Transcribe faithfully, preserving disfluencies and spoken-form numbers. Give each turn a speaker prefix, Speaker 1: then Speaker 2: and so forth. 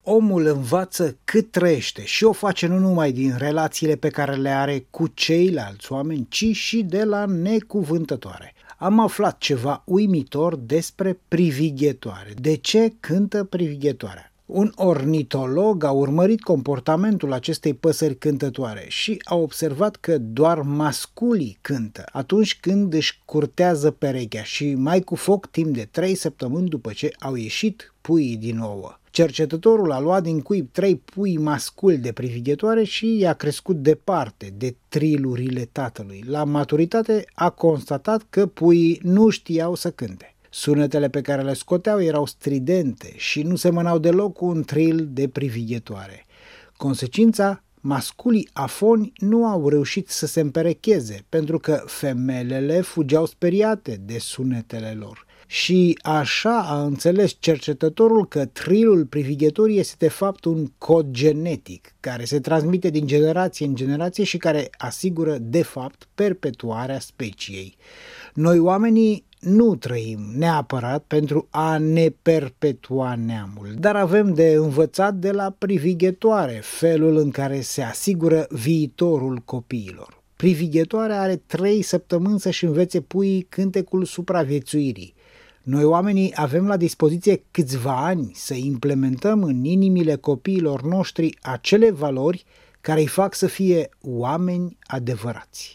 Speaker 1: Omul învață cât trăiește și o face nu numai din relațiile pe care le are cu ceilalți oameni, ci și de la necuvântătoare. Am aflat ceva uimitor despre privighetoare. De ce cântă privighetoarea? Un ornitolog a urmărit comportamentul acestei păsări cântătoare și a observat că doar masculii cântă atunci când își curtează perechea și mai cu foc timp de trei săptămâni după ce au ieșit puii din ouă. Cercetătorul a luat din cuib trei pui masculi de privighetoare și i-a crescut departe de trilurile tatălui. La maturitate a constatat că puii nu știau să cânte. Sunetele pe care le scoteau erau stridente și nu semănau deloc cu un tril de privighetoare. Consecința, masculii afoni nu au reușit să se împerecheze pentru că femelele fugeau speriate de sunetele lor. Și așa a înțeles cercetătorul că trilul privighetorii este de fapt un cod genetic care se transmite din generație în generație și care asigură de fapt perpetuarea speciei. Noi oamenii nu trăim neapărat pentru a ne perpetua neamul, dar avem de învățat de la privighetoare felul în care se asigură viitorul copiilor. Privighetoarea are trei săptămâni să-și învețe puii cântecul supraviețuirii. Noi oamenii avem la dispoziție câțiva ani să implementăm în inimile copiilor noștri acele valori care îi fac să fie oameni adevărați.